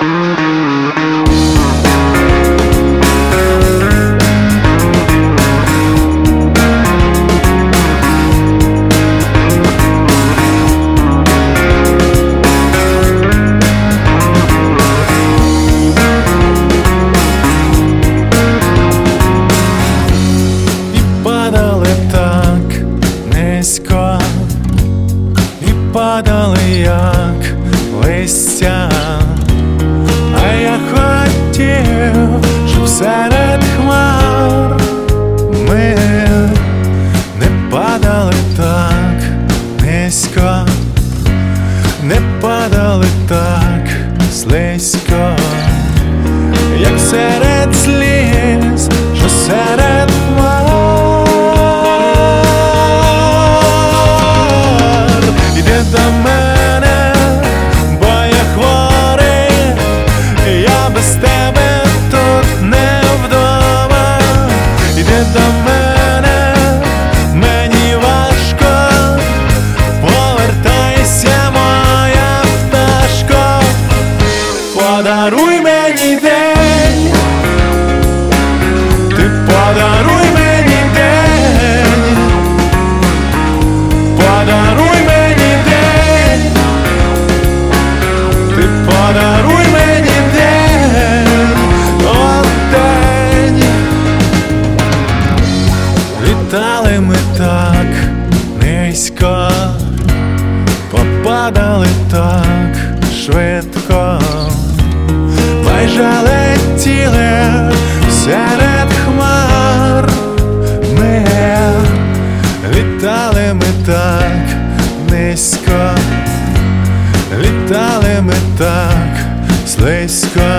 Падали, як листя, а я хотів, щоб серед хмар ми не падали так низько, не падали так слизько, як серед сліз, що серед хмар. До мене, бо я хворий, я без тебе тут не вдома. Іди до мене, мені важко, повертайся, моя пташко, подаруй мені день, ти подаруй мені день, подаруй. Подаруй мені день, о день. Літали ми так низько, попадали так швидко, майже летіли серед хмар. Ми літали ми так низько, літали ми так слизько,